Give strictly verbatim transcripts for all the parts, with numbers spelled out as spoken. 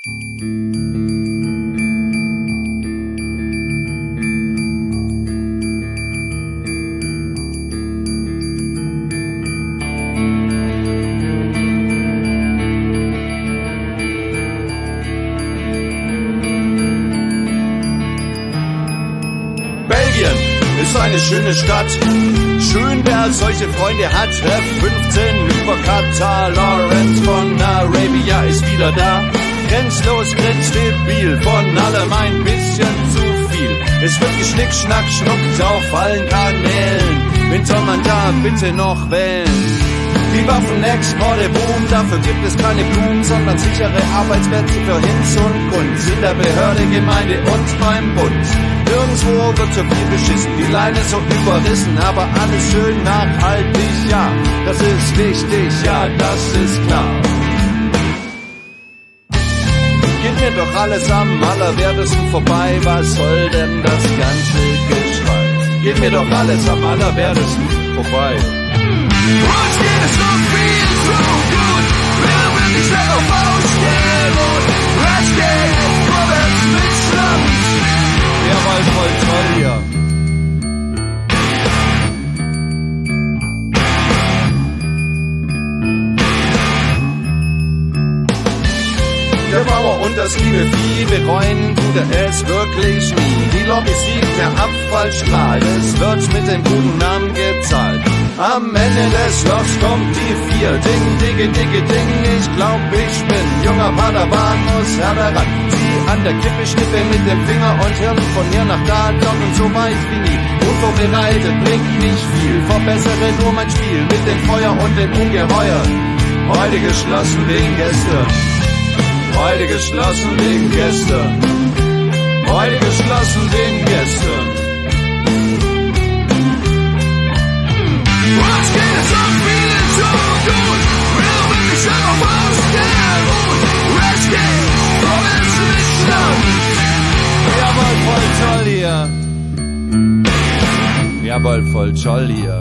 Ist eine schöne Stadt, schön wer solche Freunde hat. F fünfzehn über Katar, Lawrence von Arabia ist wieder da. Grenzlos, grenzdebil, von allem ein bisschen zu viel. Es wird geschnick, schnack, schnuckt auf allen Kanälen. Wen soll man da bitte noch wählen? Die Waffenexporte boomen, dafür gibt es keine Blumen, sondern sichere Arbeitsplätze für Hinz und Kunz. In der Behörde, Gemeinde und beim Bund. Nirgendwo wird so viel beschissen, die Leine so überrissen, aber alles schön nachhaltig, ja, das ist wichtig, ja, das ist klar. Geht mir doch alles am allerwertesten vorbei, was soll denn das ganze Geschrei? Geht mir doch alles am allerwertesten vorbei. Uns geht es noch viel zu gut, wir will nicht darauf ausstehen und es geht vorwärts mit Schlanz. Jawohl, voll toll hier. Der Bauer und das liebe Vieh bereuen tut er es wirklich nie. Die Lobby sieht der Abfallstrahl, es wird mit dem guten Namen gezahlt. Am Ende des Lochs kommt die vier. Ding, digge, digge, ding, ich glaub, ich bin junger Padawan, muss härter ran. Sie an der Kippe schnippe mit dem Finger und Hirn von hier nach da, dort und so weit wie nie. Unvorbereitet bringt nicht viel, verbessere nur mein Spiel mit dem Feuer und dem Ungeheuer. Heute geschlossen wegen gestern. Heute geschlossen wegen gestern. Heute geschlossen wegen gestern. Uns geht es noch viel zu gut, wir will nicht darauf ausgehen und es geht vorwärts mit Schlanz. Jawohl, voll toll hier. Jawohl, voll toll hier.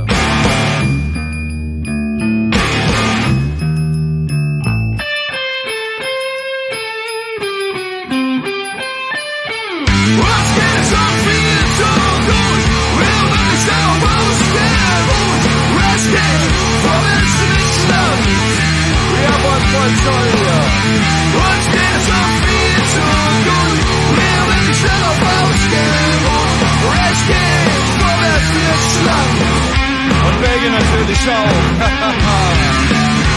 Uns geht es noch viel zu gut, wir will nicht darauf ausgehen und es geht vorwärts mit Schlanz. Jawohl, voll toll hier. Uns geht es noch viel zu gut, wir will nicht darauf ausgehen und es geht vorwärts mit Schlanz. Und Belgien natürlich auch.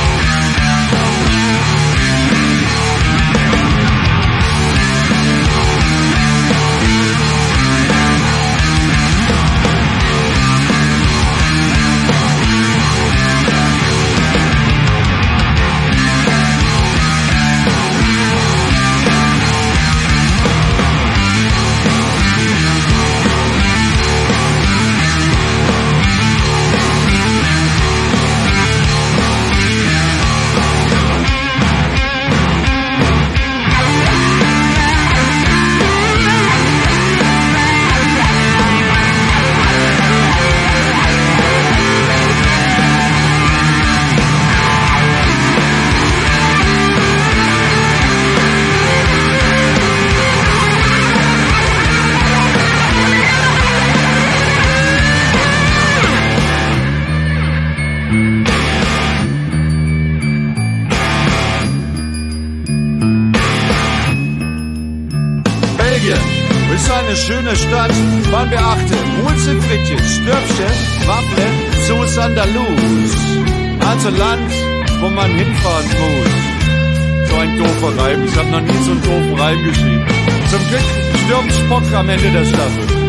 Ist eine schöne Stadt, man beachte, Mulze, Frittjes, Störfchen, Waffle, Sus Andalus. Also Land, wo man hinfahren muss. So ein doofer Reim, ich hab noch nie so einen doofen Reim geschrieben. Zum Glück stirbt Spock am Ende der Staffel.